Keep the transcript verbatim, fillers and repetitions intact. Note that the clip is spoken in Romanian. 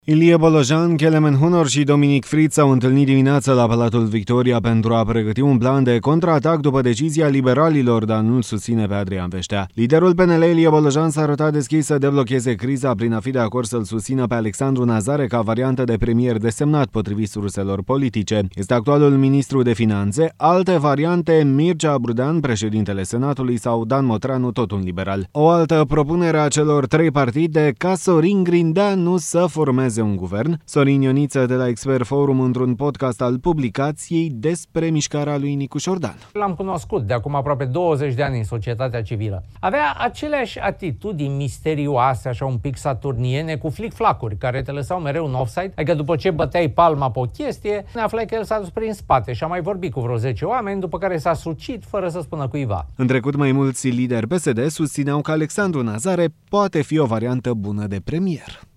Ilie Bolojan, Kelemen Hunor și Dominic Fritz s-au întâlnit dimineața la Palatul Victoria pentru a pregăti un plan de contraatac după decizia liberalilor de a nu-l susține pe Adrian Veștea. Liderul P N L, Ilie Bolojan, s-a arătat deschis să deblocheze criza prin a fi de acord să-l susțină pe Alexandru Nazare ca variantă de premier desemnat, potrivit surselor politice. Este actualul ministru de finanțe, alte variante Mircea Brudean, președintele Senatului, sau Dan Motreanu, tot un liberal. O altă propunere a celor trei partide ca Sorin Grindeanu să formeze un guvern. Sorin Ioniță de la Expert Forum într-un podcast al Publicației despre mișcarea lui Nicu Șordan. L-am cunoscut de acum aproape douăzeci de ani în societatea civilă. Avea aceleași atitudini misterioase, așa un pic saturniene, cu flic-flacuri, care te lăsau mereu în offside, adică după ce băteai palma pe o chestie, ne aflai că el s-a dus prin spate și a mai vorbit cu vreo zece oameni, după care s-a sucit fără să spună cuiva. În trecut, mai mulți lideri P S D susțineau că Alexandru Nazare poate fi o variantă bună de premier.